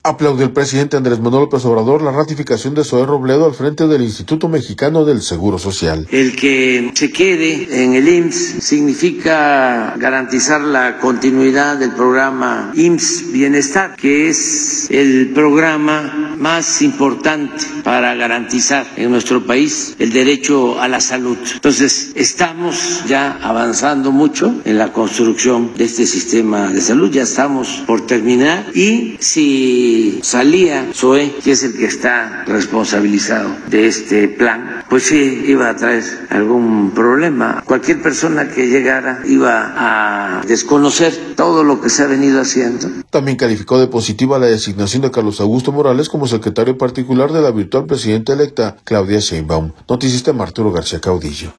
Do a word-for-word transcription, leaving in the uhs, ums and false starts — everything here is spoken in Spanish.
Aplaudió el presidente Andrés Manuel López Obrador la ratificación de Zoé Robledo al frente del Instituto Mexicano del Seguro Social. El que se quede en el I M S S significa garantizar la continuidad del programa I M S S Bienestar, que es el programa más importante para garantizar en nuestro país el derecho a la salud. Entonces, estamos ya avanzando mucho en la construcción de este sistema de salud, ya estamos por terminar, y si salía Zoé, que es el que está responsabilizado de este plan, pues sí iba a traer algún problema. Cualquier persona que llegara iba a desconocer todo lo que se ha venido haciendo. También calificó de positiva la designación de Carlos Augusto Morales como secretario particular de la virtual presidenta electa Claudia Sheinbaum. Noticista Arturo García Caudillo.